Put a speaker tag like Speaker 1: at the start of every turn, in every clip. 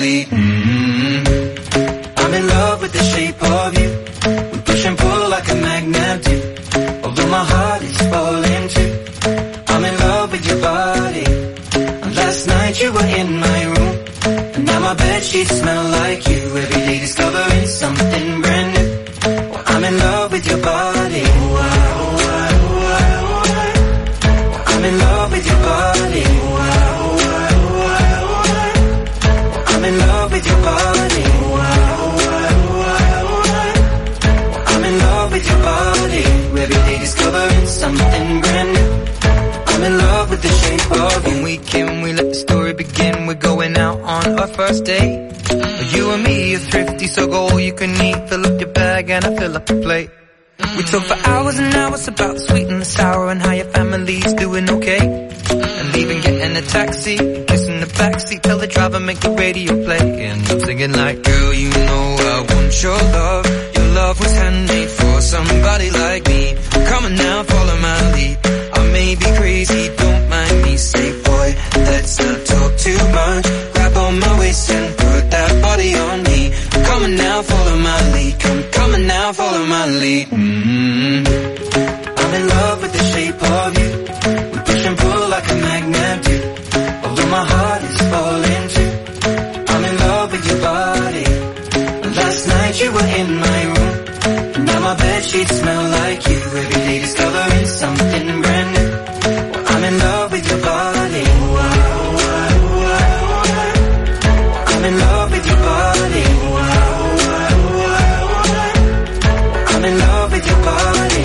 Speaker 1: lead. I'm in love with the shape of you. We push and pull like a magnet do. Although my heart is falling too. I'm in love with your body. And last night you were in my room. And now my bedsheets smell like you. Every day discovering something brand new. Well, I'm in love with your body. I'm in love with your body. I'm in love with your body. I'm in love with your body. Every day discovering something brand new. I'm in love with the shape of you. When we can, we let the story begin. We're going out on our first date. You and me are thrifty, so go all you can eat. Fill up your bag and I fill up the plate. We talk for hours and hours about the sweet and the sour and how your family's doing okay. And even getting a taxi, kissing the backseat, tell the driver make the radio play. And I'm singing like, girl, you know I want your love. Your love was handmade for somebody like me. Come on now, follow my lead. I may be crazy, don't mind me. Say, boy, let's not talk too much. Grab on my waist and put that body on me. Come on now, follow my lead. Come on now, follow my lead. I'm in love with the shape of you. We push and pull like a magnet do. Although my heart is falling too. I'm in love with your body. And last night you were in my room. And now my bedsheets smell like you. Every day discovering something brand new. Well, I'm in love with your body. I'm in love with your body. I'm in love with your body.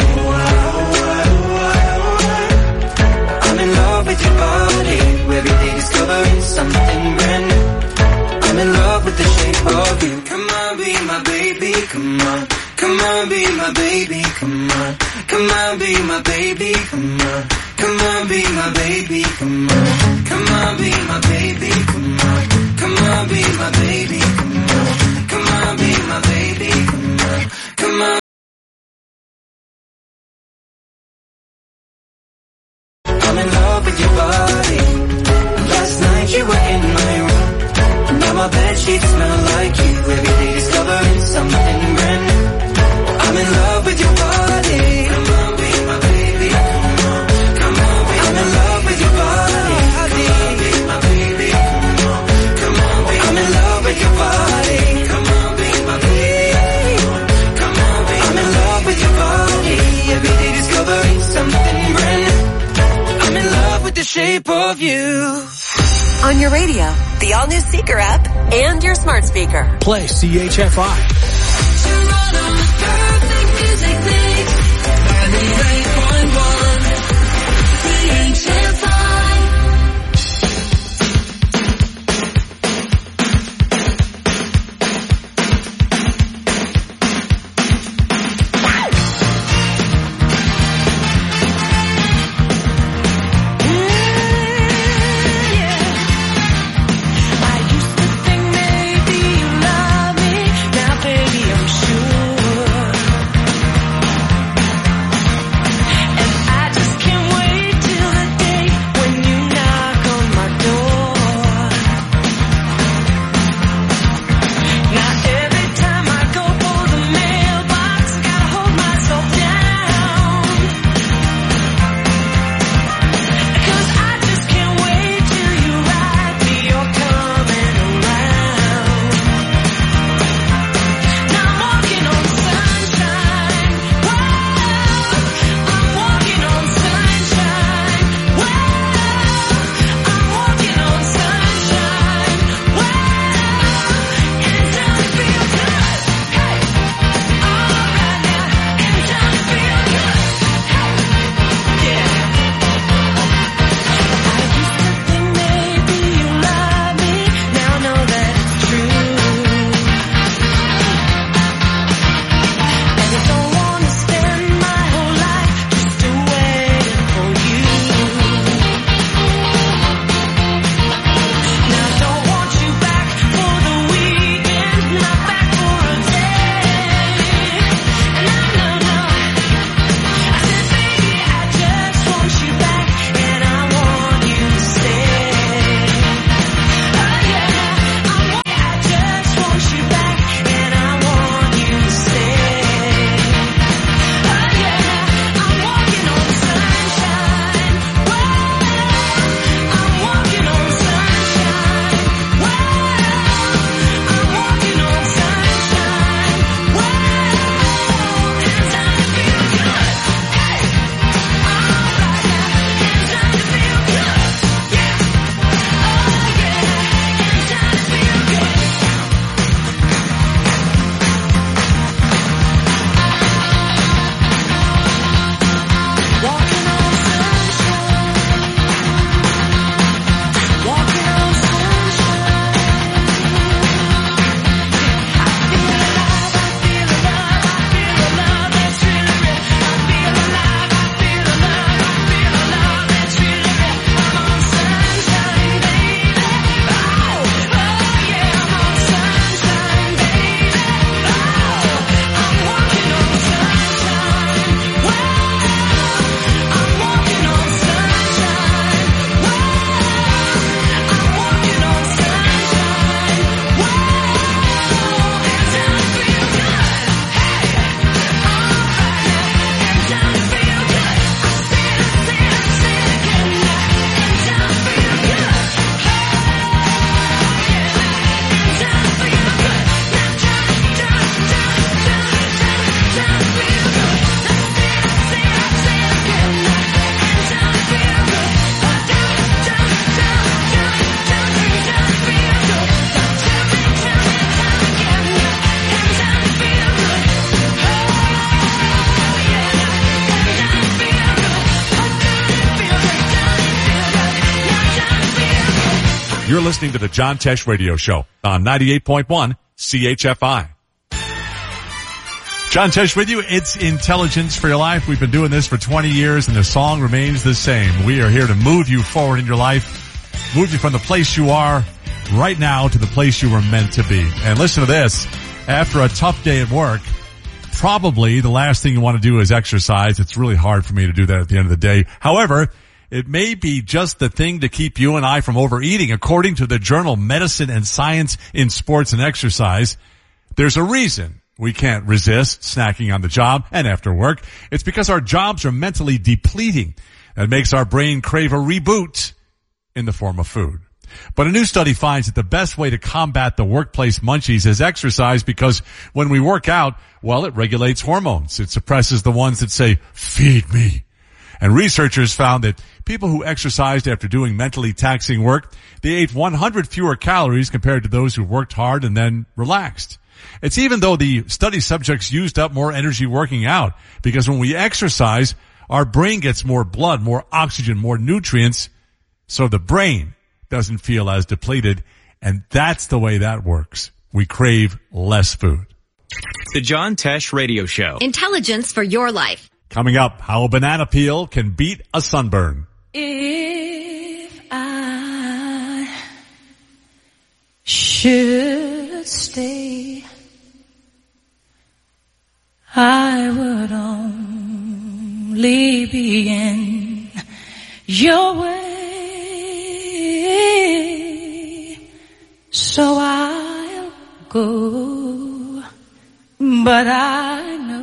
Speaker 1: I'm in love with your body. Every day discovering something brand new. I'm in love with the shape of you. Come on, be my baby, come on. Come on, be my baby, come on. Come on, be my baby, come on. Come on, be my baby, come on. Come on, be my baby, come on. Come on, be my baby, come on. Come on, be my baby, come on. Come on. I'm in love with your body. Last night you were in my room. Now my bedsheets smell like you. Every day discovering something brand new. I'm in love with your body. Come on, be my baby. Come on, come on, be I'm in love with your body. Come on, be my baby. Come on, come on, be I'm in love with your body. Come on, be my baby. Come on, be I'm in love with your body. Every day discovering something brand new. I'm in love with the shape of you.
Speaker 2: On your radio, the all-new Seeker app, and your smart speaker.
Speaker 3: Play CHFI.
Speaker 4: Toronto's perfect music mix. 98.1 CHFI.
Speaker 5: I used to think maybe you love me. Now baby I'm sure
Speaker 3: You're listening to the John Tesh Radio Show on 98.1 CHFI. John Tesh with you. It's Intelligence for Your Life. We've been doing this for 20 years, and the song remains the same. We are here to move you forward in your life, move you from the place you are right now to the place you were meant to be. And listen to this. After a tough day at work, probably the last thing you want to do is exercise. It's really hard for me to do that at the end of the day. However, it may be just the thing to keep you and I from overeating. According to the journal Medicine and Science in Sports and Exercise, there's a reason we can't resist snacking on the job and after work. It's because our jobs are mentally depleting. That makes our brain crave a reboot in the form of food. But a new study finds that the best way to combat the workplace munchies is exercise, because when we work out, well, it regulates hormones. It suppresses the ones that say, feed me. And researchers found that people who exercised after doing mentally taxing work, they ate 100 fewer calories compared to those who worked hard and then relaxed. It's even though the study subjects used up more energy working out, because when we exercise, our brain gets more blood, more oxygen, more nutrients, so the brain doesn't feel as depleted, and that's the way that works. We crave less food.
Speaker 5: The John Tesh Radio Show.
Speaker 2: Intelligence for your life.
Speaker 3: Coming up, how a banana peel can beat a sunburn.
Speaker 4: If I should stay, I would only be in your way, so I'll go, but I know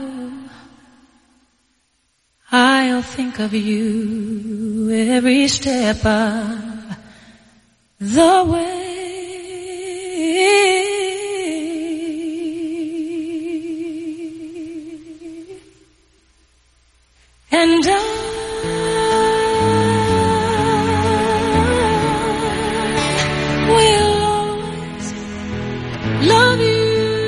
Speaker 4: I'll think of you every step of the way. And I will always love you.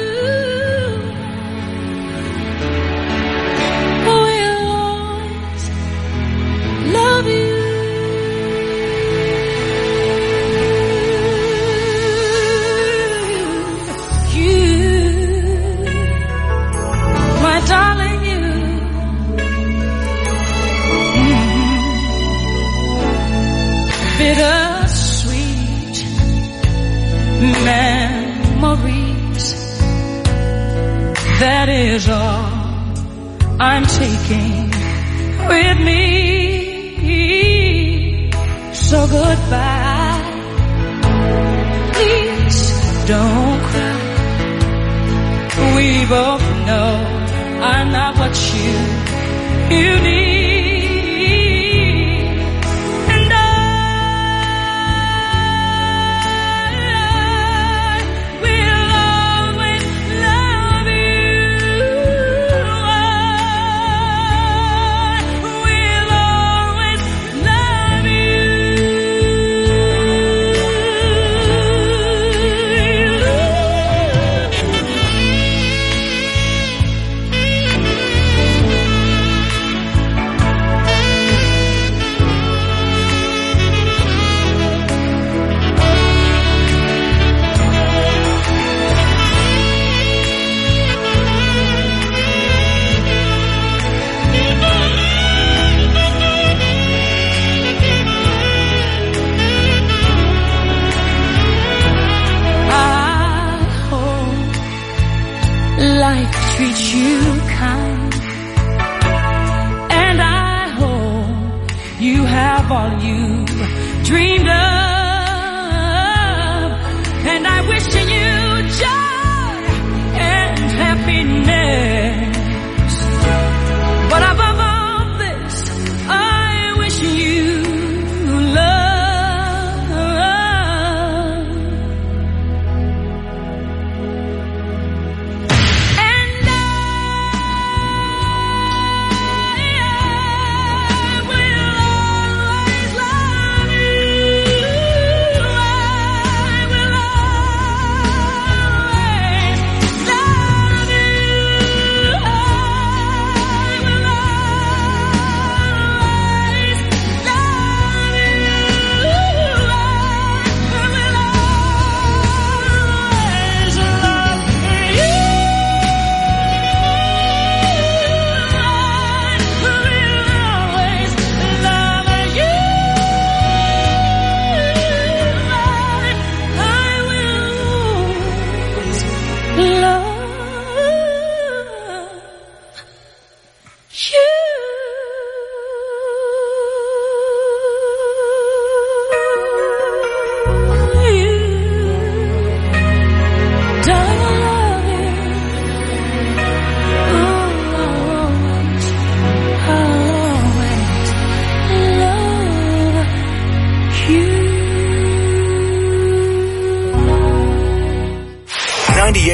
Speaker 4: Will always love you. You, my darling. Bittersweet memories, that is all I'm taking with me. So goodbye, please don't cry. We both know I'm not what you need.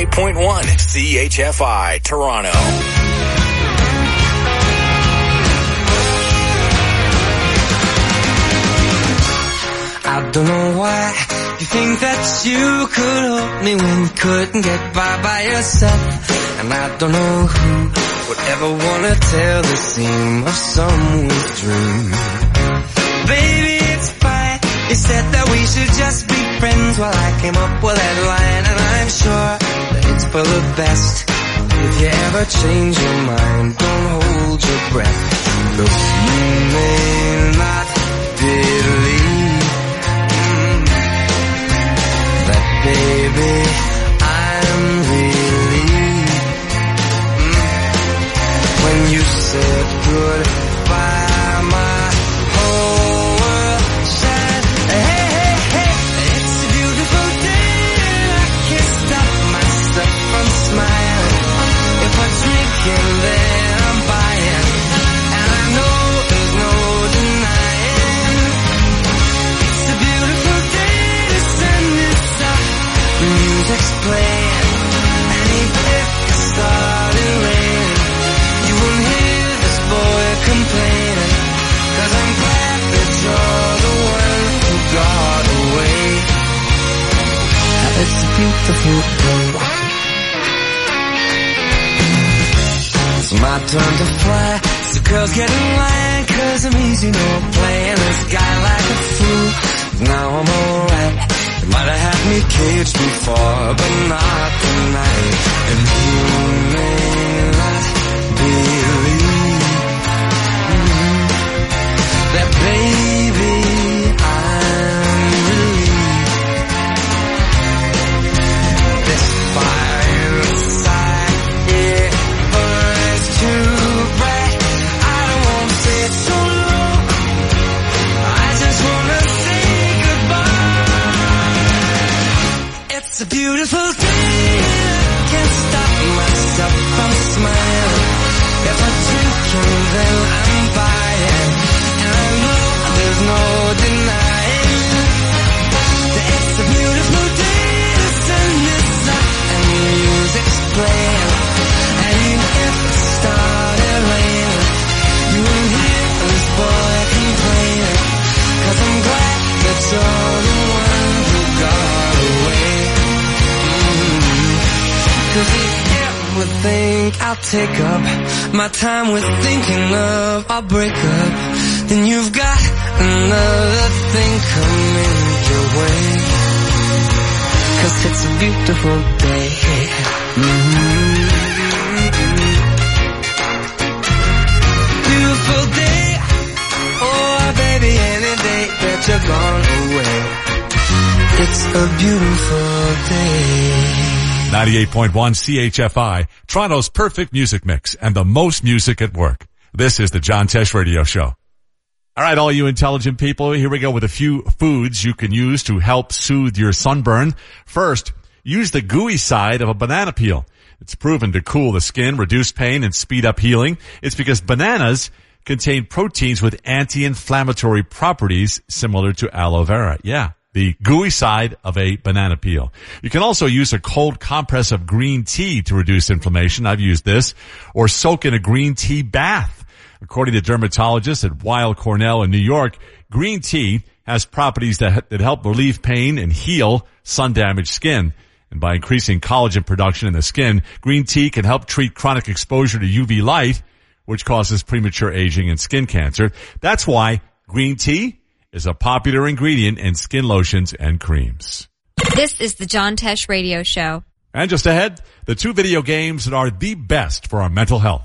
Speaker 6: 98.1 CHFI, Toronto.
Speaker 1: I don't know why you think that you could help me when you couldn't get by yourself. And I don't know who would ever wanna tell the seam of someone's dream. Baby, it's fine. You said that we should just be friends. Well, I came up with that line, and I'm sure that it's for the best. If you ever change your mind, don't hold your breath. Look, you may not believe that, baby, I'm relieved when you said goodbye. My whole world shined. Hey, hey, hey, it's a beautiful day, and I can't stop myself from smiling. If I'm drinking, then I'm buying, and I know there's no denying. It's a beautiful day, the sun is up, the music's playing, and even if it started raining, you won't hear this boy complaining, 'cause I'm glad that you're the one who got away. It's a beautiful day. It's my turn to fly, so girls get in line, 'cause I'm easy, no playing this guy like a fool. Now I'm alright. You might have had me caged before, but not tonight. And you may not believe that, baby, I'm relieved. This fire inside, it burns too bright. I don't want to stay so long, I just want to say goodbye. It's a beautiful day, I can't stop myself from smiling. If I'm drinking, then I'm buying, and I know there's no denying that it's a beautiful day, the sun is up, and the music's playing, and even if it started raining, you won't hear this boy complaining, 'cause I'm glad that you're the one who got away. 'Cause if you ever think I'll take up my time with thinking of our breakup, then you've got another thing coming your way. 'Cause it's a beautiful day. Beautiful day. Oh, baby, any day that you're gone away. It's a beautiful day.
Speaker 3: 98.1 CHFI, Toronto's perfect music mix and the most music at work. This is the John Tesh Radio Show. All right, all you intelligent people, here we go with a few foods you can use to help soothe your sunburn. First, use the gooey side of a banana peel. It's proven to cool the skin, reduce pain, and speed up healing. It's because bananas contain proteins with anti-inflammatory properties similar to aloe vera. Yeah. The gooey side of a banana peel. You can also use a cold compress of green tea to reduce inflammation. I've used this. Or soak in a green tea bath. According to dermatologists at Weill Cornell in New York, green tea has properties that help relieve pain and heal sun-damaged skin. And by increasing collagen production in the skin, green tea can help treat chronic exposure to UV light, which causes premature aging and skin cancer. That's why green tea is a popular ingredient in skin lotions and creams.
Speaker 7: This is the John Tesh Radio Show.
Speaker 3: And just ahead, the two video games that are the best for our mental health.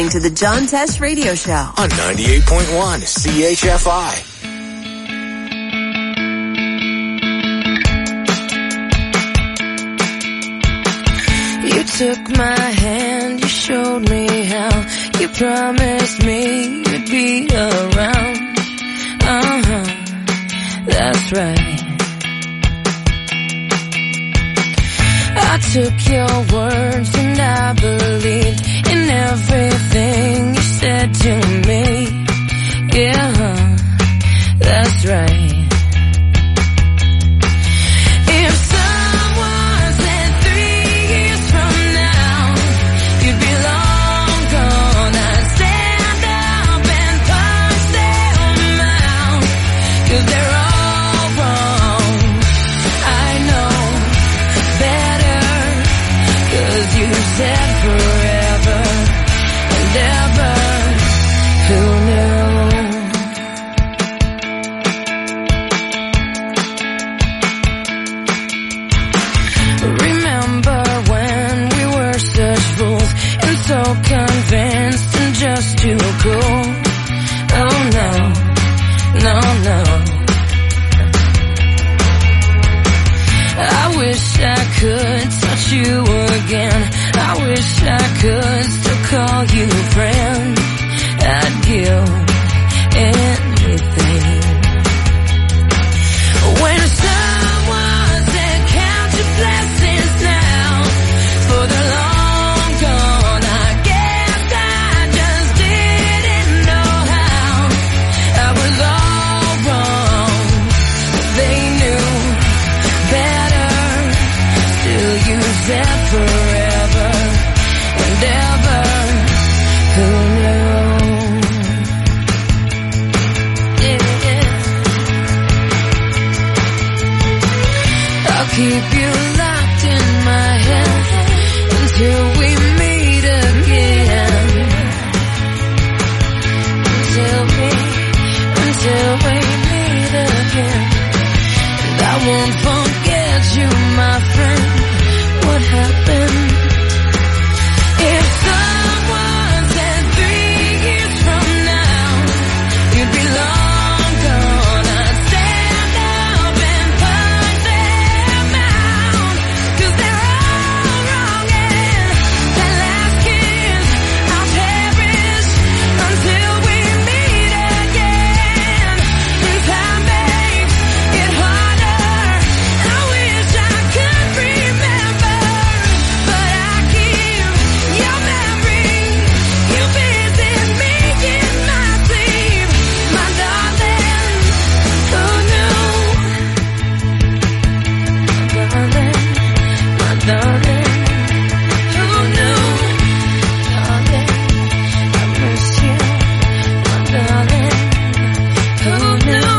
Speaker 2: listening to the John Tesh Radio Show
Speaker 6: on 98.1 CHFI.
Speaker 4: You took my hand, you showed me how, you promised me you'd be around. That's right. I took your words and I believed in everything you said to me. Yeah, that's right. If someone said 3 years from now you'd be long gone, I'd stand up and punch them out, 'cause they're all wrong. I know better, 'cause you said forever and ever. Who knew? Remember when we were such fools and so convinced and just too cool? Oh no, no, no. I wish I could touch you again. I wish I could still call you friend. I'd give anything. When someone said count your blessings now, for the long gone, I guess I just didn't know how. I was all wrong. They knew better. Still you said forever and ever. Who knew? I'll keep you locked in my head until we meet again. Until we meet again. And I won't forget you, my friend. What happened? If someone said 3 years from now you'd be long gone, I'd stand up and punch them out, 'cause they're all wrong, and that last kiss I'll cherish until we meet again. And time makes it harder. I wish I could remember, but I keep your memory. You visit me in my sleep, my darling. Who knew? My darling. Who knew? Darling, I miss you, my darling. Who knew?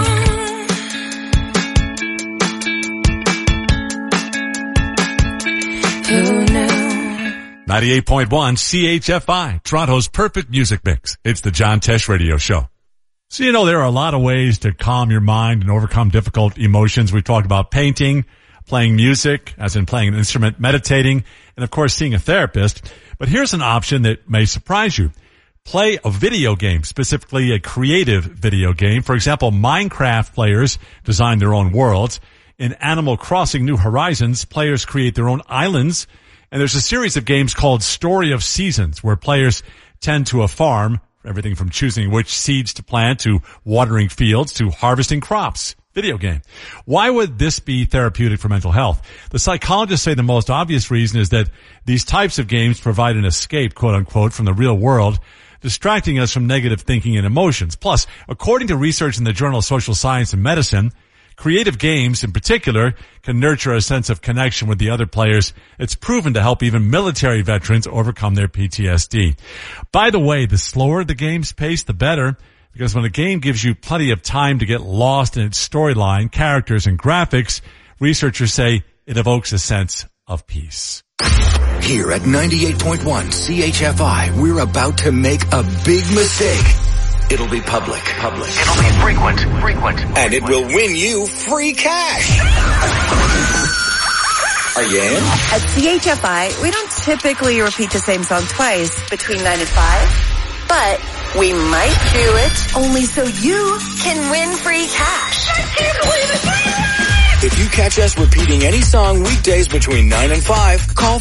Speaker 3: 98.1 CHFI, Toronto's perfect music mix. It's the John Tesh Radio Show. So, there are a lot of ways to calm your mind and overcome difficult emotions. We've talked about painting, playing music, as in playing an instrument, meditating, and of course seeing a therapist. But here's an option that may surprise you. Play a video game, specifically a creative video game. For example, Minecraft players design their own worlds. In Animal Crossing New Horizons, players create their own islands. And there's a series of games called Story of Seasons, where players tend to a farm, everything from choosing which seeds to plant to watering fields to harvesting crops. Video game. Why would this be therapeutic for mental health? The psychologists say the most obvious reason is that these types of games provide an escape, quote unquote, from the real world, distracting us from negative thinking and emotions. Plus, according to research in the journal Social Science and Medicine, creative games in particular can nurture a sense of connection with the other players. It's proven to help even military veterans overcome their PTSD. By the way, the slower the game's pace, the better, because when a game gives you plenty of time to get lost in its storyline, characters, and graphics, researchers say it evokes a sense of peace.
Speaker 6: Here at 98.1 CHFI, we're about to make a big mistake. It'll be public. It'll be frequent. And it will win you free cash. Are you in?
Speaker 2: At CHFI, we don't typically repeat the same song twice between 9 and 5. but we might do it only so you can win free cash. I can't believe it.
Speaker 6: If you catch us repeating any song weekdays between 9 and 5, call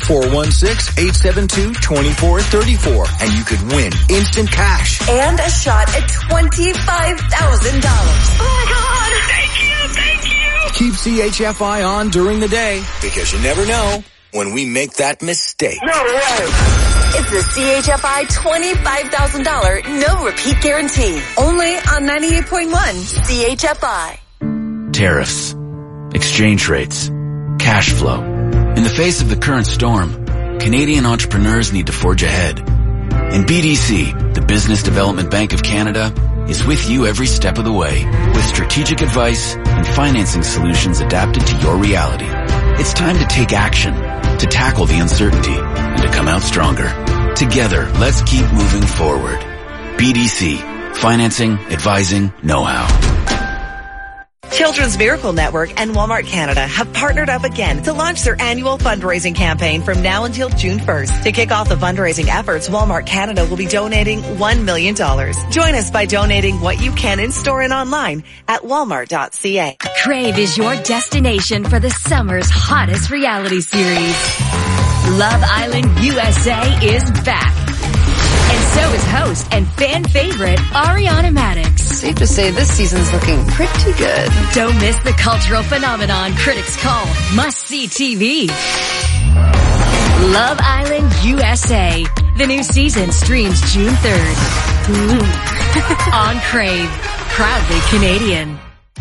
Speaker 6: 416-872-2434 and you could win instant cash.
Speaker 2: And a shot at $25,000. Oh my God! Thank you!
Speaker 6: Keep CHFI on during the day because you never know when we make that mistake.
Speaker 2: No way! It's the CHFI $25,000 no repeat guarantee. Only on 98.1 CHFI.
Speaker 8: Tariffs, exchange rates, cash flow. In the face of the current storm, Canadian entrepreneurs need to forge ahead. And BDC, the Business Development Bank of Canada, is with you every step of the way with strategic advice and financing solutions adapted to your reality. It's time to take action, to tackle the uncertainty, and to come out stronger. Together, let's keep moving forward. BDC, financing, advising, know-how.
Speaker 9: Children's Miracle Network and Walmart Canada have partnered up again to launch their annual fundraising campaign from now until June 1st. To kick off the fundraising efforts, Walmart Canada will be donating $1 million. Join us by donating what you can in-store and online at walmart.ca.
Speaker 10: Crave is your destination for the summer's hottest reality series. Love Island USA is back. And so is host and fan favorite Ariana Madix.
Speaker 11: Safe to say this season's looking pretty good.
Speaker 10: Don't miss the cultural phenomenon critics call must-see TV. Love Island USA. The new season streams June 3rd. On Crave. Proudly Canadian.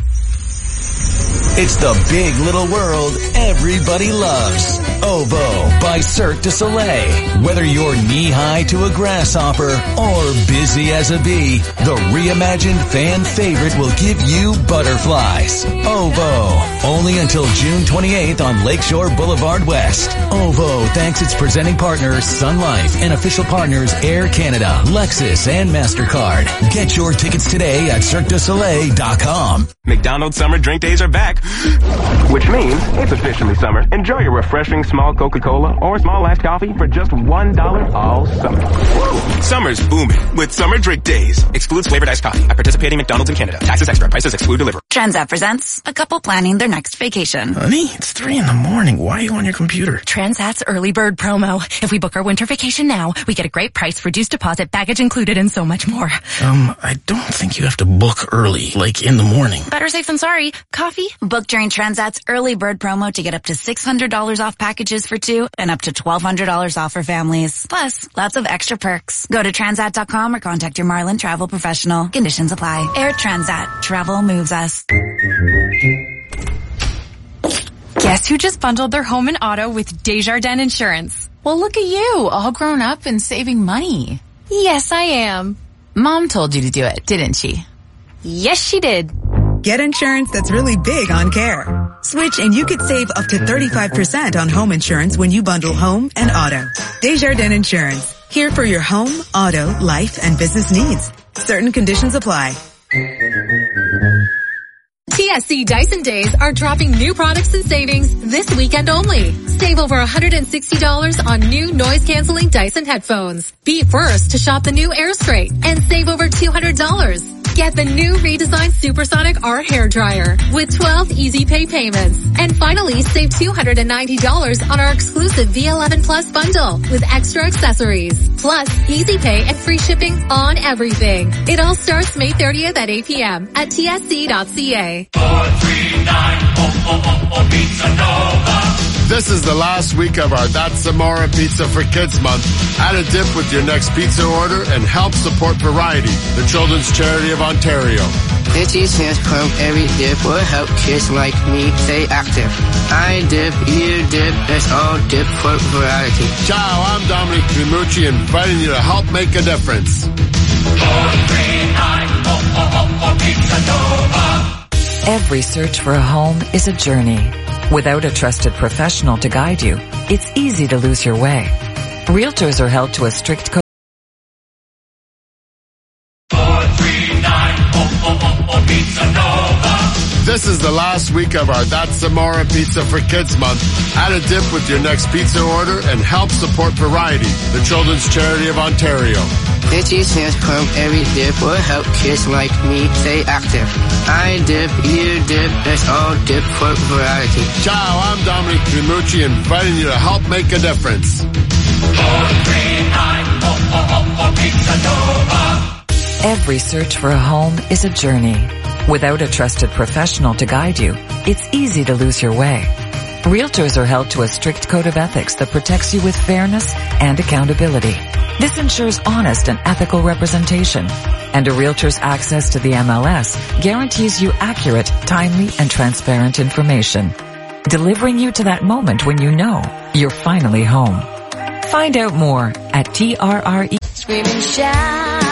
Speaker 12: It's the big little world everybody loves. OVO by Cirque du Soleil. Whether you're knee-high to a grasshopper or busy as a bee, the reimagined fan favorite will give you butterflies. OVO. Only until June 28th on Lakeshore Boulevard West. OVO thanks its presenting partners Sun Life and official partners Air Canada, Lexus, and MasterCard. Get your tickets today at CirqueDuSoleil.com.
Speaker 13: McDonald's Summer Drink Days are back. Which means it's officially summer. Enjoy your refreshing small Coca-Cola or small iced coffee for just $1 all summer. Summer's booming with Summer Drink Days. Excludes flavored iced coffee at participating McDonald's in Canada. Taxes extra. Prices exclude delivery.
Speaker 14: Transat presents a couple planning their next vacation.
Speaker 15: Honey, it's 3 a.m. Why are you on your computer?
Speaker 16: Transat's early bird promo. If we book our winter vacation now, we get a great price, reduced deposit, baggage included, and so much more.
Speaker 15: I don't think you have to book early, like in the morning.
Speaker 16: Better safe than sorry. Coffee?
Speaker 14: Book during Transat's early bird promo to get up to $600 off packages for 2 and up to $1,200 off for families. Plus, lots of extra perks. Go to Transat.com or contact your Marlin travel professional. Conditions apply. Air Transat. Travel moves us.
Speaker 17: Guess who just bundled their home and auto with Desjardins Insurance?
Speaker 18: Well, look at you, all grown up and saving money.
Speaker 17: Yes, I am.
Speaker 18: Mom told you to do it, didn't she?
Speaker 17: Yes, she did.
Speaker 19: Get insurance that's really big on care. Switch and you could save up to 35% on home insurance when you bundle home and auto. Desjardins Insurance. Here for your home, auto, life, and business needs. Certain conditions apply.
Speaker 20: TSC Dyson Days are dropping new products and savings this weekend only. Save over $160 on new noise-canceling Dyson headphones. Be first to shop the new AirStraight and save over $200. Get the new redesigned Supersonic R hairdryer with 12 easy pay payments. And finally, save $290 on our exclusive V11 Plus bundle with extra accessories. Plus, easy pay and free shipping on everything. It all starts May 30th at 8 p.m. at tsc.ca.
Speaker 21: 439 Pizza Nova. This is the last week of our That's Zamora Pizza for Kids month. Add a dip with your next pizza order and help support Variety, the children's charity of Ontario.
Speaker 22: This is his from every dip will help kids like me stay active. I dip, you dip, let's all dip for variety.
Speaker 21: Ciao, I'm Dominic Primucci, inviting you to help make a difference. 439 Pizza Nova.
Speaker 23: Every search for a home is a journey. Without a trusted professional to guide you, it's easy to lose your way. Realtors are held to a strict code.
Speaker 21: 439 Pizza Nova. This is the last week of our That's Zamora Pizza for Kids month. Add a dip with your next pizza order and help support Variety, the children's charity of Ontario.
Speaker 22: Itchy Sans Pump Every Dip will help kids like me stay active. I dip, you dip, it's all dip for variety.
Speaker 21: Ciao, I'm Dominic Trimucci, inviting you to help make a difference.
Speaker 13: 439-Pizza Nova.
Speaker 23: Every search for a home is a journey. Without a trusted professional to guide you, it's easy to lose your way. Realtors are held to a strict code of ethics that protects you with fairness and accountability. This ensures honest and ethical representation. And a realtor's access to the MLS guarantees you accurate, timely, and transparent information, delivering you to that moment when you know you're finally home. Find out more at TRRE.
Speaker 4: Scream and shout.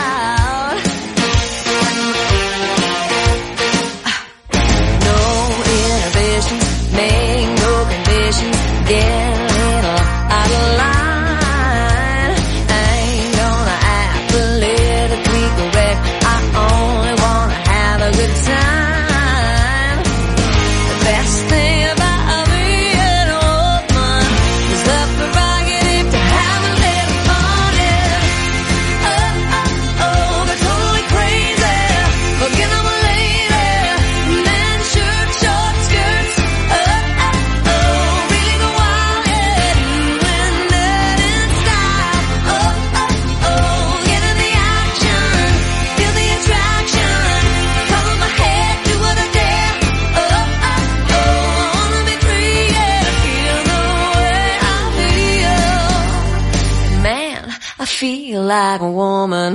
Speaker 4: No inhibitions, make no conditions, get a little out of line. I ain't gonna act politically correct, I only wanna have a good time. The best thing about being a woman is the prerogative to have a little fun. They're totally crazy, forget I'm a lady. Men, shirt, short skirts, really go wild, yeah, doing that in style. Get in the action, feel the attraction, color my head, do what I dare. I wanna be free, yeah, feel the way I feel. Man, I feel like a woman.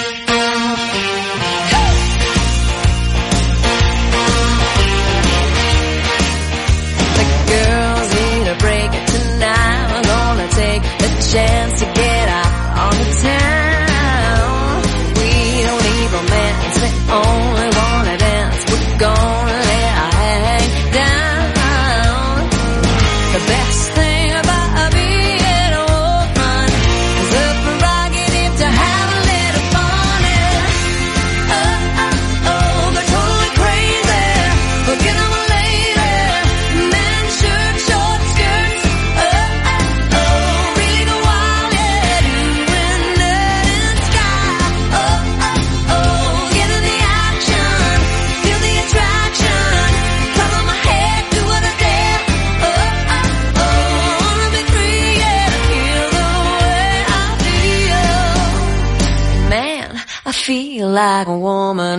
Speaker 4: The girls need a break tonight. We're gonna take a chance to get out on the town. We don't need romance, we only wanna dance. We're gonna let our hang down. The best thing about being a woman is the prerogative to have a little fun. They're totally crazy, forget I'm a lady. Men, shirt, short skirts, really go wild, yeah, doing that in style. Get in the action, feel the attraction, color my head, do what I dare. Wanna be free, yeah, feel the way I feel. Man, I feel like a woman.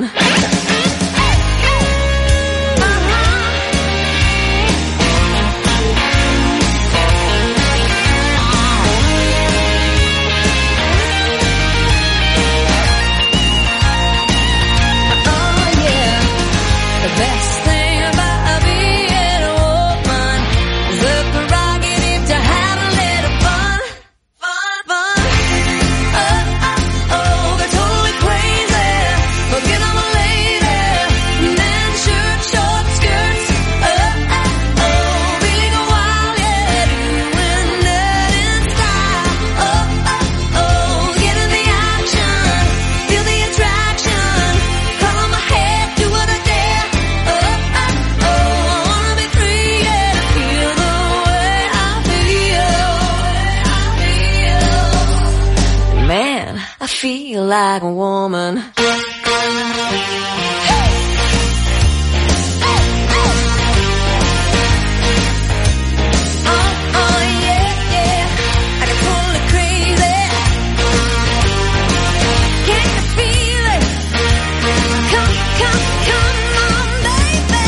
Speaker 4: The best thing about being a woman is the prerogative to have a little fun. They're totally crazy, forget I'm a lady. Men, shirt, short skirts, really go wild, yeah, doing that in style. Get in the action, feel the attraction, color my head, do what I dare. Wanna be free, yeah, feel the way I feel. Man, I feel like a woman. I can pull it crazy. Can you feel it? Come on, baby.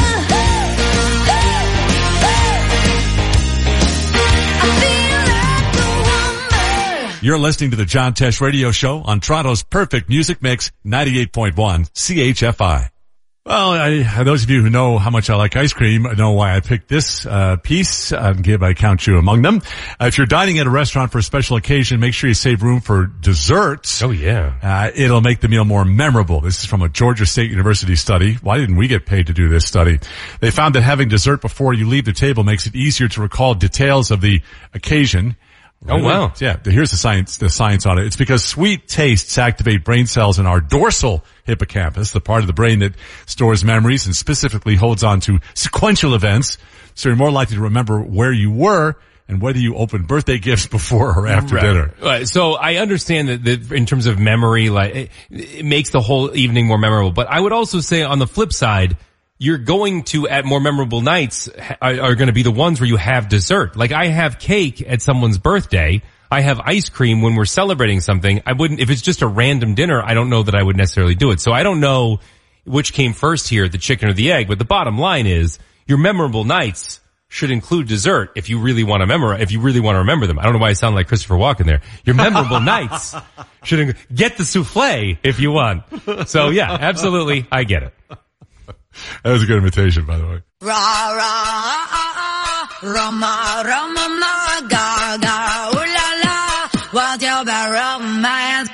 Speaker 4: I feel like a woman.
Speaker 3: You're listening to the John Tesh Radio Show on Toronto's Perfect Music Mix, 98.1 CHFI. Well, those of you who know how much I like ice cream know why I picked this piece. Gib, I count you among them. If you're dining at a restaurant for a special occasion, make sure you save room for desserts.
Speaker 1: Oh, yeah.
Speaker 3: It'll make the meal more memorable. This is from a Georgia State University study. Why didn't we get paid to do this study? They found that having dessert before you leave the table makes it easier to recall details of the occasion.
Speaker 1: Oh, wow.
Speaker 3: Yeah, here's the science on it. It's because sweet tastes activate brain cells in our dorsal hippocampus, the part of the brain that stores memories and specifically holds on to sequential events. So you're more likely to remember where you were and whether you open birthday gifts before or after dinner.
Speaker 1: Right. So I understand that in terms of memory, like it makes the whole evening more memorable. But I would also say on the flip side, you're going to, at more memorable nights, are going to be the ones where you have dessert. Like I have cake at someone's birthday. I have ice cream when we're celebrating something. I wouldn't, if it's just a random dinner, I don't know that I would necessarily do it. So I don't know which came first here, the chicken or the egg. But the bottom line is your memorable nights should include dessert if you really want to remember them. I don't know why I sound like Christopher Walken there. Your memorable nights should get the souffle if you want. So yeah, absolutely. I get it.
Speaker 3: That was a good invitation, by the way.
Speaker 4: Ra ra Rama Rama ma ga ga ooh la la, what's your bad romance?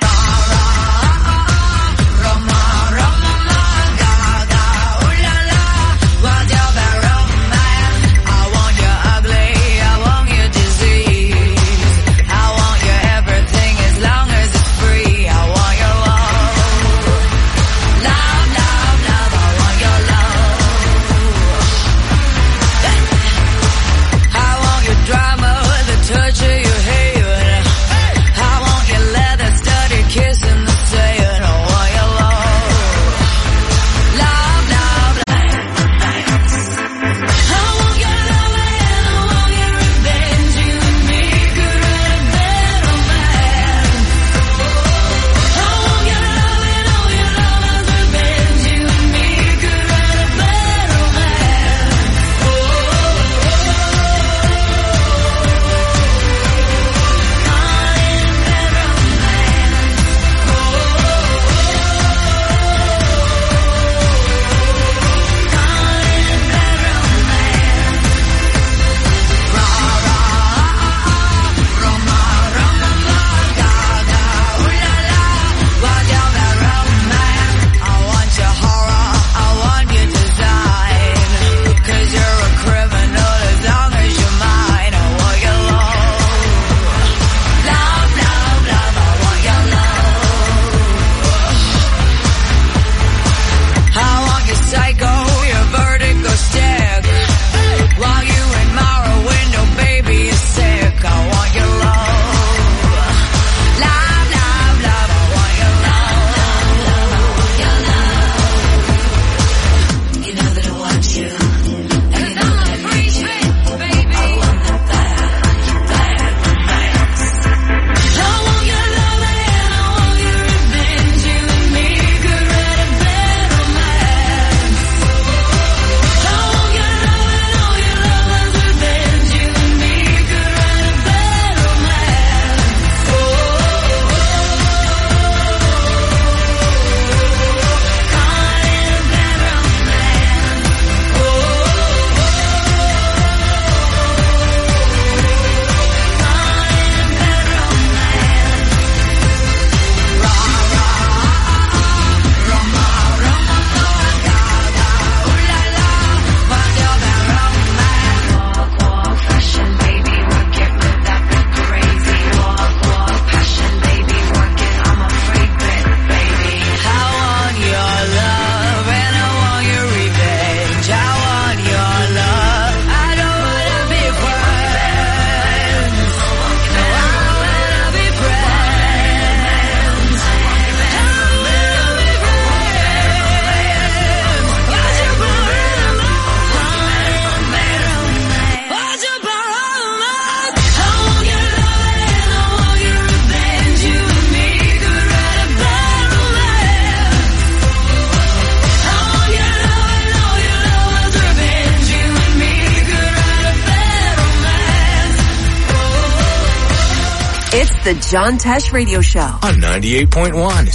Speaker 2: The John Tesh Radio Show
Speaker 6: on 98.1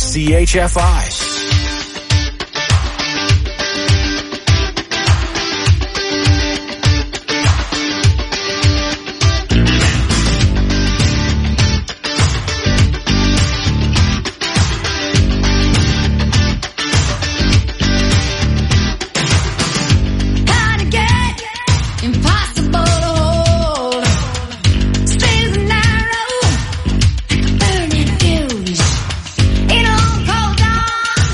Speaker 6: CHFI.
Speaker 4: Burning fuse, it all cold on.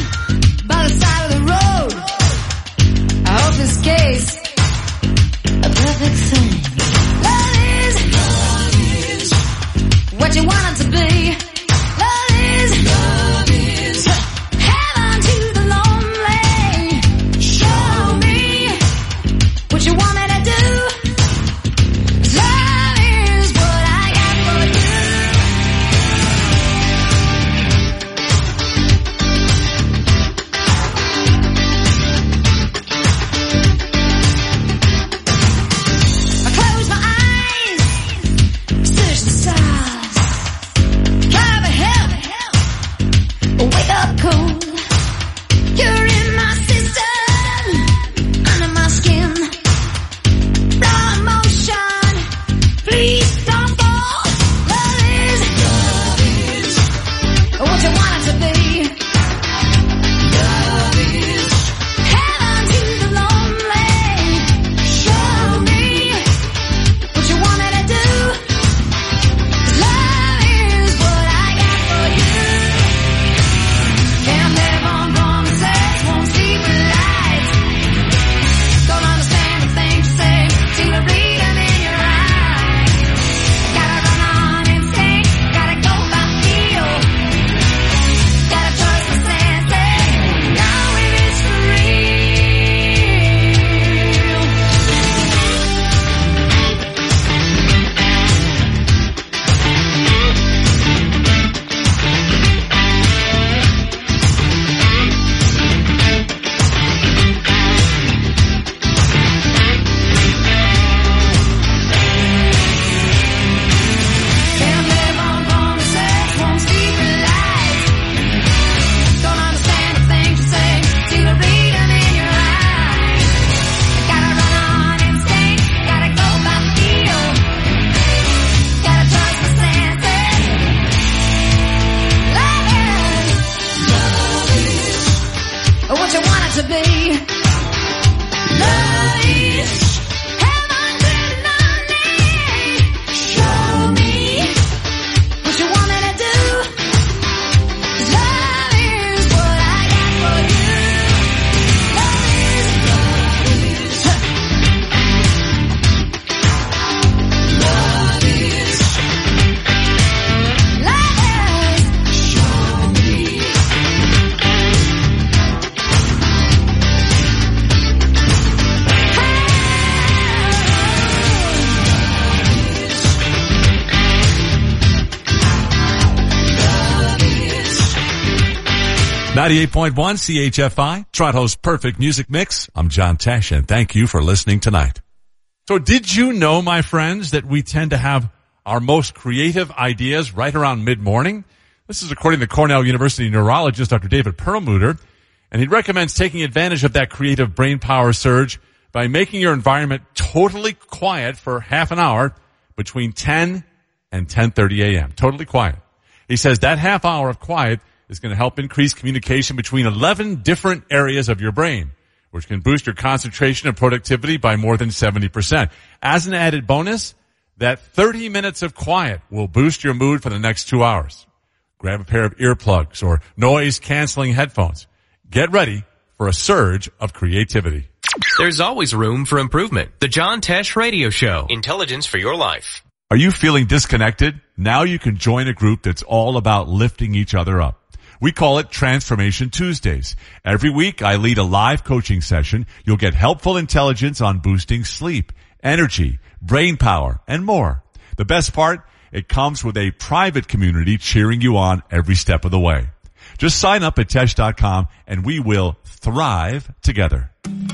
Speaker 3: .1 CHFI, Toronto's perfect music mix. I'm John Tesh, and thank you for listening tonight. So did you know, my friends, that we tend to have our most creative ideas right around mid-morning? This is according to Cornell University neurologist Dr. David Perlmutter, and he recommends taking advantage of that creative brain power surge by making your environment totally quiet for half an hour between 10 and 10:30 a.m. Totally quiet. He says that half hour of quiet is going to help increase communication between 11 different areas of your brain, which can boost your concentration and productivity by more than 70%. As an added bonus, that 30 minutes of quiet will boost your mood for the next 2 hours. Grab a pair of earplugs or noise-canceling headphones. Get ready for a surge of creativity.
Speaker 5: There's always room for improvement. The John Tesh Radio Show. Intelligence for your life.
Speaker 3: Are you feeling disconnected? Now you can join a group that's all about lifting each other up. We call it Transformation Tuesdays. Every week I lead a live coaching session. You'll get helpful intelligence on boosting sleep, energy, brain power, and more. The best part, it comes with a private community cheering you on every step of the way. Just sign up at Tesh.com and we will thrive together.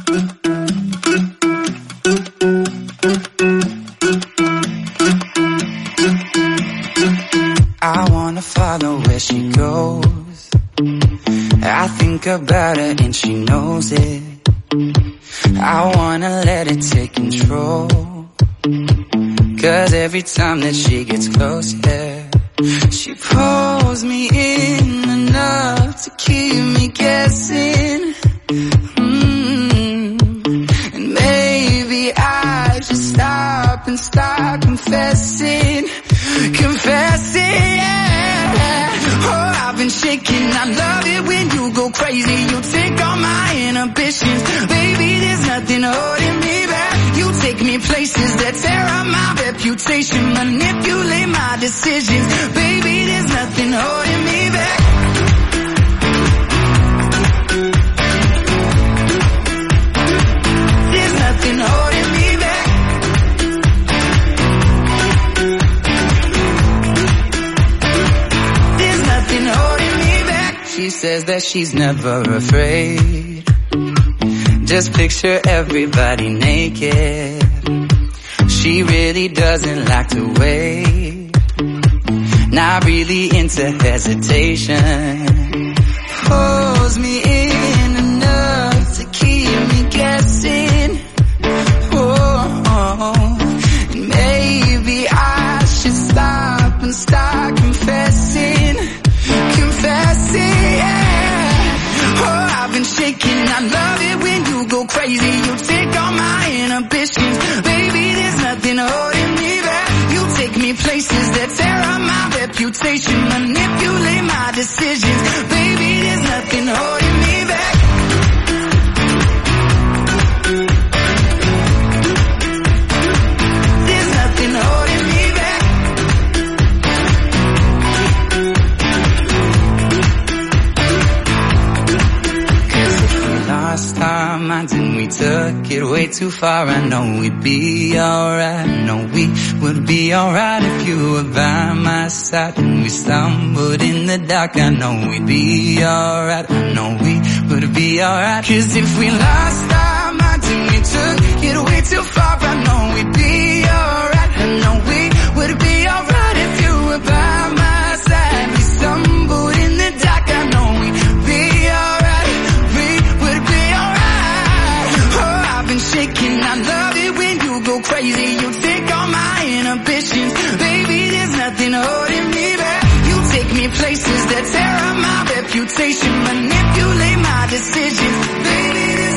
Speaker 7: I wanna follow where she goes. I think about her and she knows it. I wanna let it take control. 'Cause every time that she gets close, yeah, she pulls me in enough to keep me guessing. And maybe I should stop and start confessing, yeah. Oh, I've been shaking. I love it when you go crazy. You take all my inhibitions. Baby, there's nothing holding me back. You take me places that tear up my reputation, manipulate my decisions. Baby, there's nothing holding me back. There's nothing holding me back. There's nothing holding me back. She says that she's never afraid. Just picture everybody naked. She really doesn't like to wait. Not really into hesitation. Pulls me in enough to keep me guessing. Oh, maybe I should stop and start confessing, yeah. Oh, I've been shaking. I love it when you go crazy. You take all my inhibitions. Baby, there's nothing holding me back. You take me places that tear up my reputation, manipulate my decisions. Baby, there's nothing holding me back. There's nothing holding me back. Lost our minds and we took it way too far. I know we'd be alright. I know we would be alright if you were by my side. When we stumbled in the dark, I know we'd be alright. I know we would be alright. 'Cause if we lost our minds and we took it way too far, I know we'd be alright. I know we would be alright if you were by my side. We stumbled in the dark, I know we'd be alright. Shaking, I love it when you go crazy. You take all my inhibitions. Baby, there's nothing holding me back. You take me places that tear up my reputation, manipulate my decisions. Baby,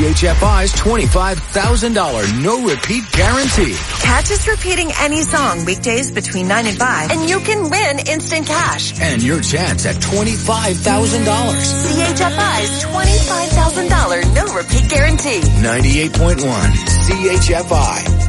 Speaker 6: CHFI's $25,000 no-repeat guarantee.
Speaker 2: Catch us repeating any song weekdays between 9 and 5, and you can win instant cash.
Speaker 6: And your chance at $25,000.
Speaker 2: CHFI's $25,000 no-repeat guarantee.
Speaker 6: 98.1 CHFI.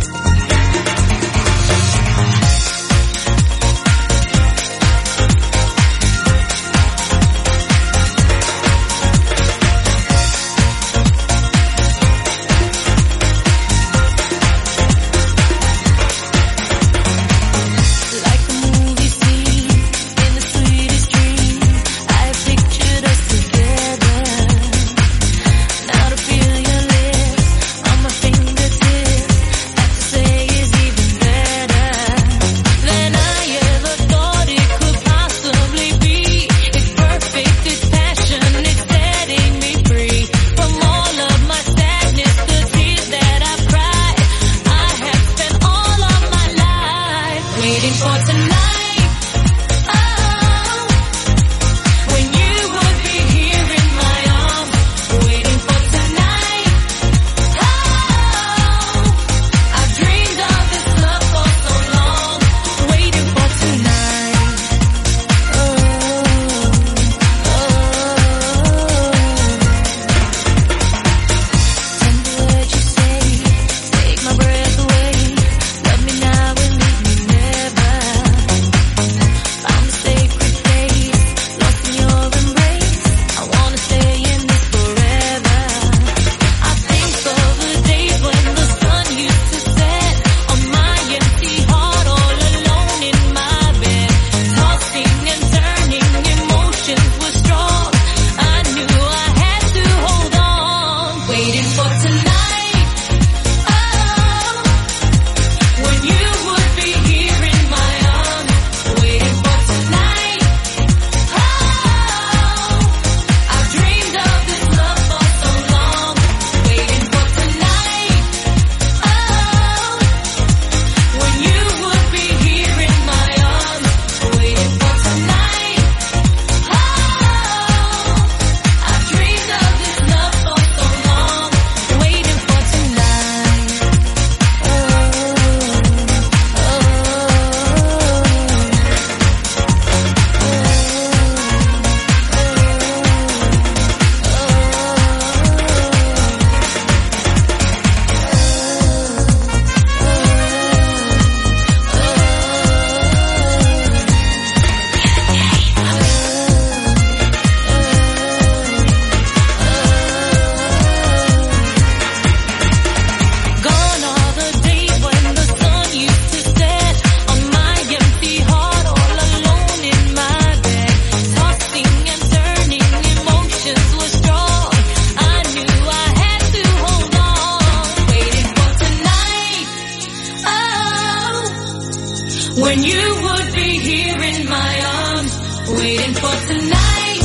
Speaker 4: when you would be here in my arms, waiting for tonight.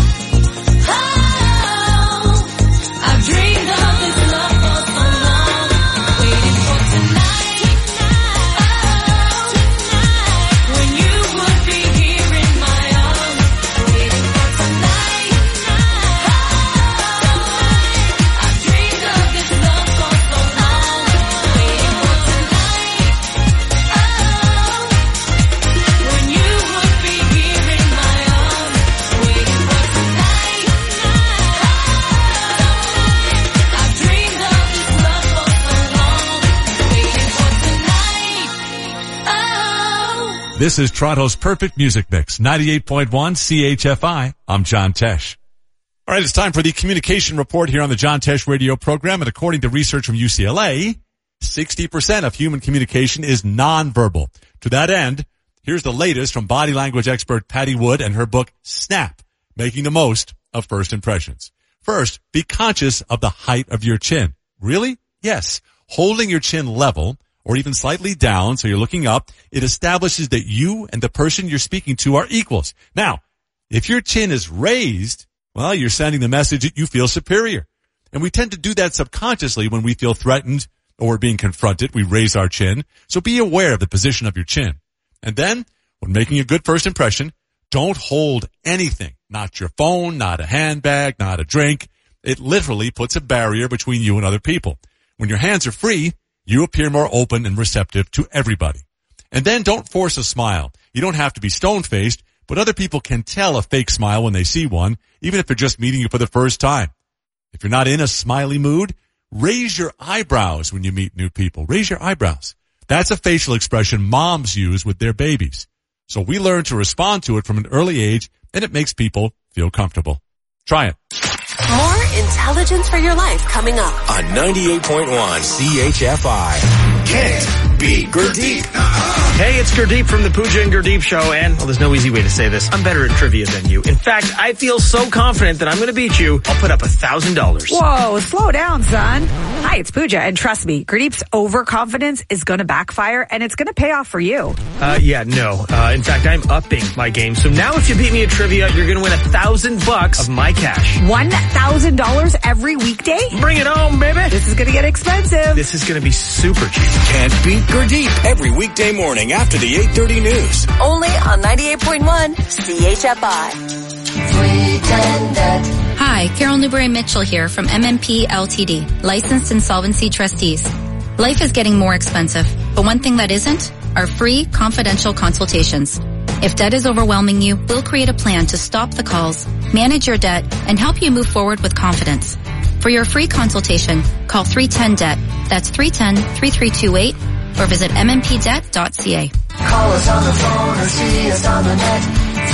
Speaker 4: Oh, I've dreamed of this love for so long, waiting for tonight. Oh, when you would be here in my arms, waiting for tonight. Oh, I've dreamed of this love for so long, waiting for tonight. Oh, when you would be here in my arms, waiting for tonight. I've dreamed of this love for so long, waiting for tonight. Oh.
Speaker 3: This is Toronto's perfect music mix, 98.1 CHFI. I'm John Tesh. All right, it's time for the communication report here on the John Tesh radio program. And according to research from UCLA, 60% of human communication is nonverbal. To that end, here's the latest from body language expert Patty Wood and her book, Snap, Making the Most of First Impressions. First, be conscious of the height of your chin. Really? Yes. Holding your chin level or even slightly down so you're looking up, it establishes that you and the person you're speaking to are equals. Now, if your chin is raised, well, you're sending the message that you feel superior. And we tend to do that subconsciously when we feel threatened or we're being confronted. We raise our chin. So be aware of the position of your chin. And then, when making a good first impression, don't hold anything. Not your phone, not a handbag, not a drink. It literally puts a barrier between you and other people. When your hands are free, you appear more open and receptive to everybody. And then don't force a smile. You don't have to be stone-faced, but other people can tell a fake smile when they see one, even if they're just meeting you for the first time. If you're not in a smiley mood, raise your eyebrows when you meet new people. Raise your eyebrows. That's a facial expression moms use with their babies. So we learn to respond to it from an early age, and it makes people feel comfortable. Try it.
Speaker 2: More intelligence for your life coming up
Speaker 6: on 98.1 CHFI. Can't beat Gurdeep.
Speaker 8: Hey, it's Gurdeep from the Pooja and Gurdeep Show, and, well, there's no easy way to say this. I'm better at trivia than you. In fact, I feel so confident that I'm going to beat you, I'll put up $1,000.
Speaker 9: Whoa, slow down, son. Hi, it's Pooja, and trust me, Gurdeep's overconfidence is going to backfire, and it's going to pay off for you.
Speaker 8: In fact, I'm upping my game. So now if you beat me at trivia, you're going to win $1,000 of my cash.
Speaker 9: $1,000 every weekday?
Speaker 8: Bring it home, baby.
Speaker 9: This is going to get expensive.
Speaker 8: This is going to be super cheap.
Speaker 6: Can't beat Gurdeep every weekday morning after the 8:30 news.
Speaker 2: Only on 98.1 CHFI.
Speaker 11: Hi, Carol Newberry-Mitchell here from MMP Ltd, licensed insolvency trustees. Life is getting more expensive, but one thing that isn't are free, confidential consultations. If debt is overwhelming you, we'll create a plan to stop the calls, manage your debt, and help you move forward with confidence. For your free consultation, call 310-DEBT. That's 310-3328, or visit mmpdebt.ca.
Speaker 4: Call us on the phone or see us on the net.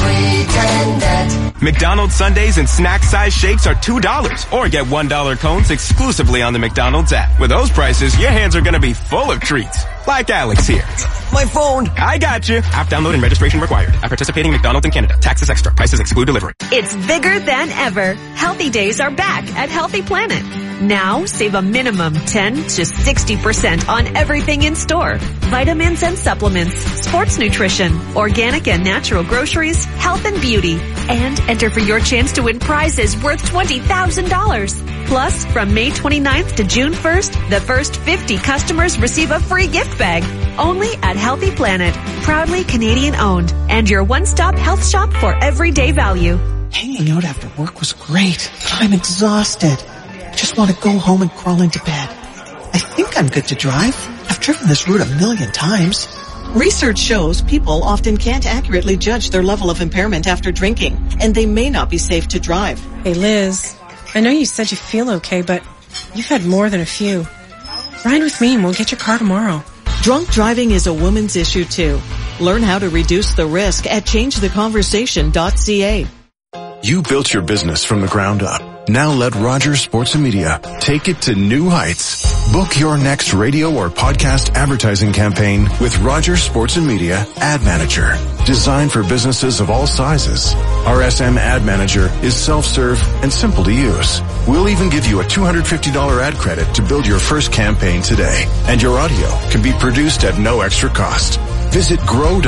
Speaker 4: 310-DEBT.
Speaker 13: McDonald's Sundaes and snack-size shakes are $2, or get $1 cones exclusively on the McDonald's app. With those prices, your hands are going to be full of treats. Like Alex here.
Speaker 24: My phone.
Speaker 13: I got you. App download and registration required. At participating McDonald's in Canada. Taxes extra. Prices exclude delivery.
Speaker 25: It's bigger than ever. Healthy Days are back at Healthy Planet. Now, save a minimum 10 to 60% on everything in store. Vitamins and supplements, sports nutrition, organic and natural groceries, health and beauty. And enter for your chance to win prizes worth $20,000. Plus, from May 29th to June 1st, the first 50 customers receive a free gift bag. Only at Healthy Planet. Proudly Canadian owned. And your one-stop health shop for everyday value.
Speaker 24: Hanging out after work was great, but I'm exhausted. I just want to go home and crawl into bed. I think I'm good to drive. I've driven this route 1,000,000 times. Research shows people often can't accurately judge their level of impairment after drinking, and they may not be safe to drive.
Speaker 26: Hey Liz, I know you said you feel okay, but you've had more than a few. Ride with me and we'll get your car tomorrow.
Speaker 24: Drunk driving is a woman's issue too. Learn how to reduce the risk at changetheconversation.ca.
Speaker 27: You built your business from the ground up. Now let Rogers Sports and Media take it to new heights. Book your next radio or podcast advertising campaign with Rogers Sports and Media Ad Manager. Designed for businesses of all sizes. RSM Ad Manager is self-serve and simple to use. We'll even give you a $250 ad credit to build your first campaign today. And your audio can be produced at no extra cost. Visit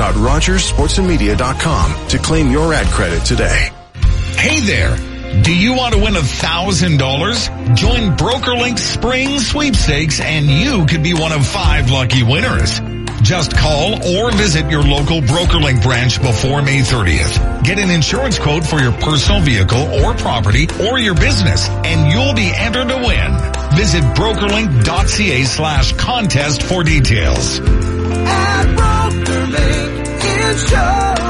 Speaker 27: grow.rogersportsandmedia.com to claim your ad credit today.
Speaker 28: Hey there. Do you want to win $1,000? Join BrokerLink's Spring Sweepstakes and you could be one of 5 lucky winners. Just call or visit your local BrokerLink branch before May 30th. Get an insurance quote for your personal vehicle or property or your business and you'll be entered to win. Visit brokerlink.ca/contest for details.
Speaker 4: At BrokerLink Insurance.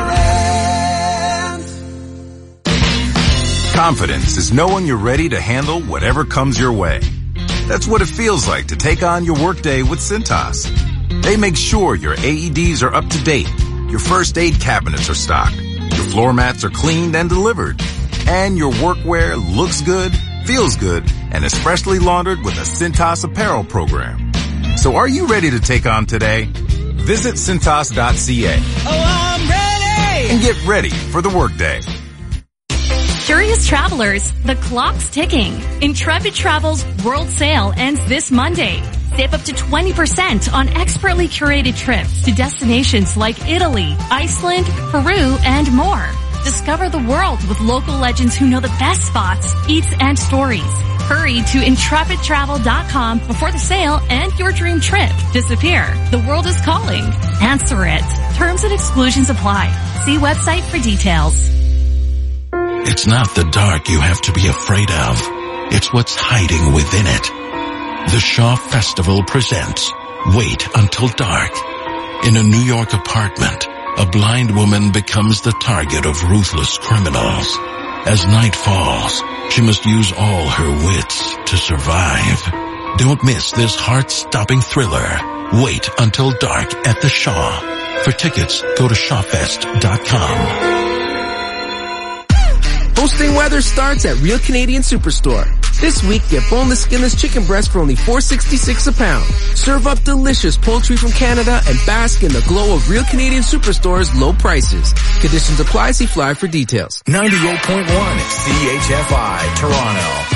Speaker 29: Confidence is knowing you're ready to handle whatever comes your way. That's what it feels like to take on your workday with Cintas. They make sure your AEDs are up to date, your first aid cabinets are stocked, your floor mats are cleaned and delivered, and your workwear looks good, feels good, and is freshly laundered with a Cintas apparel program. So are you ready to take on today? Visit Cintas.ca.
Speaker 4: Oh, I'm ready!
Speaker 29: And get ready for the workday.
Speaker 30: Curious travelers, the clock's ticking. Intrepid Travel's World Sale ends this Monday. Save up to 20% on expertly curated trips to destinations like Italy, Iceland, Peru, and more. Discover the world with local legends who know the best spots, eats, and stories. Hurry to intrepidtravel.com before the sale and your dream trip disappear. The world is calling. Answer it. Terms and exclusions apply. See website for details.
Speaker 15: It's not the dark you have to be afraid of. It's what's hiding within it. The Shaw Festival presents Wait Until Dark. In a New York apartment, a blind woman becomes the target of ruthless criminals. As night falls, she must use all her wits to survive. Don't miss this heart-stopping thriller. Wait Until Dark at the Shaw. For tickets, go to shawfest.com.
Speaker 10: Hosting weather starts at Real Canadian Superstore. This week, get boneless, skinless chicken breast for only $4.66 a pound. Serve up delicious poultry from Canada and bask in the glow of Real Canadian Superstore's low prices. Conditions apply. See flyer for details.
Speaker 6: 98.1 CHFI, Toronto.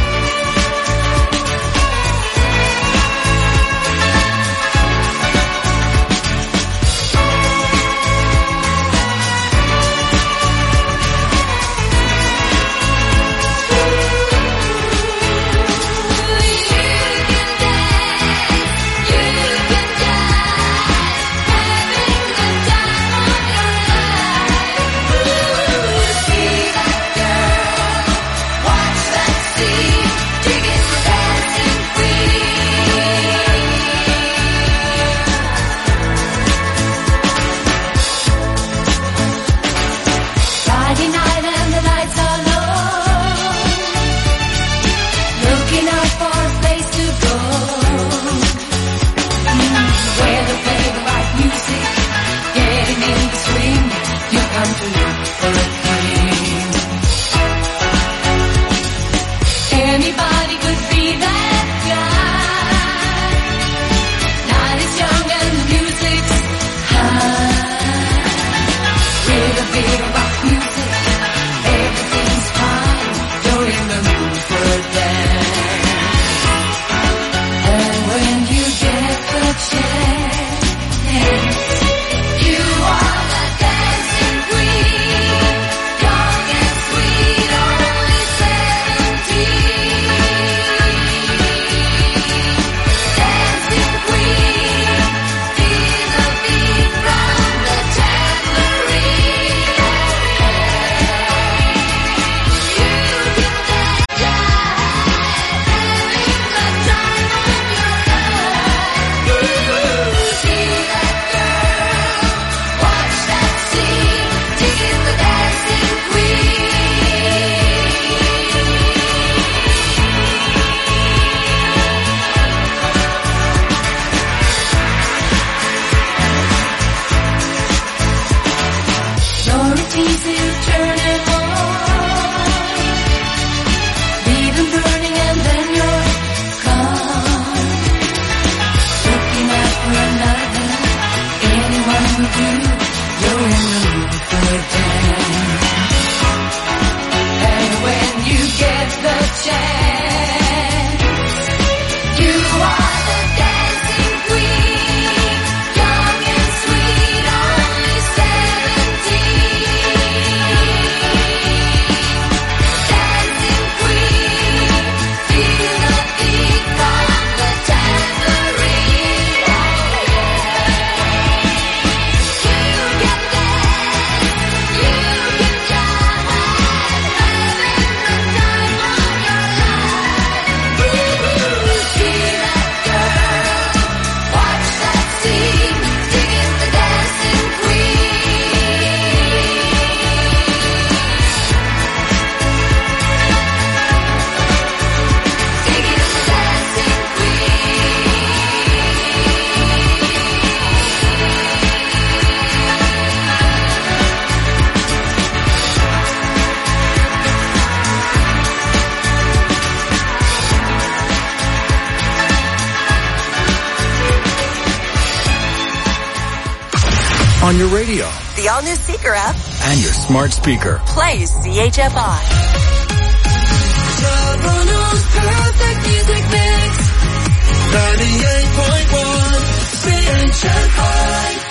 Speaker 6: On your radio,
Speaker 2: the all-new Seeker app,
Speaker 6: and your smart speaker.
Speaker 2: Play CHFI.
Speaker 4: Toronto's perfect music mix. 98.1 CHFI.